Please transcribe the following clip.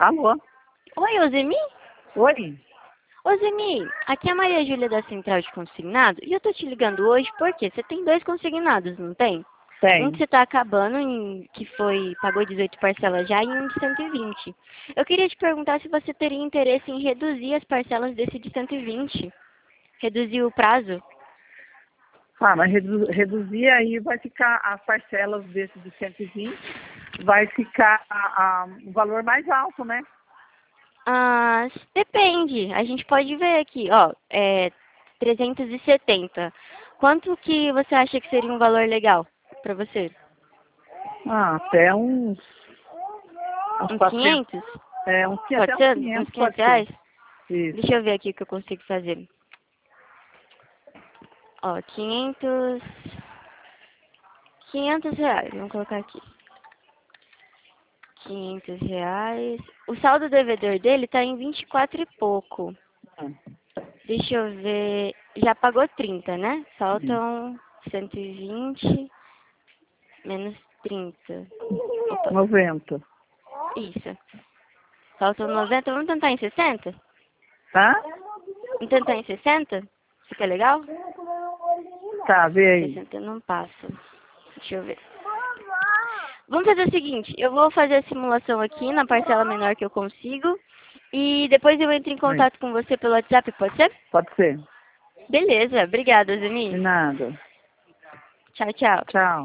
Alô? Oi, Ozemi? Oi? Ozemi, aqui é a Maria Júlia da Central de Consignado e eu tô te ligando hoje porque você tem 2 consignados, não tem? Um que Tem. você tá acabando, pagou 18 parcelas já, e um de 120. Eu queria te perguntar se você teria interesse em reduzir as parcelas desse de 120. Reduzir o prazo. Ah, mas reduzir aí vai ficar as parcelas desse de 120, vai ficar o valor mais alto, né? Ah, depende. A gente pode ver aqui, ó, 370. Quanto que você acha que seria um valor legal pra você? Ah, até uns Uns 400, 500? até Pode uns ser? Uns 500 500 pode ser. reais? Isso. Deixa eu ver aqui o que eu consigo fazer. Ó, 500 reais, vamos colocar aqui. 500 reais. O saldo devedor dele tá em 24 e pouco. Ah, Deixa eu ver. Já pagou 30, né? isso. Faltam 120 menos 30. Opa, 90. isso. Faltam 90. Vamos tentar em 60? Tá? Vamos tentar em 60? Fica legal? Tá, vê aí. 60 não passa. Deixa eu ver. Vamos fazer o seguinte, eu vou fazer a simulação aqui na parcela menor que eu consigo e depois eu entro em Aí. contato com você pelo WhatsApp, pode ser? Pode ser. Beleza, obrigada, De Zeni. nada. Tchau, tchau. Tchau.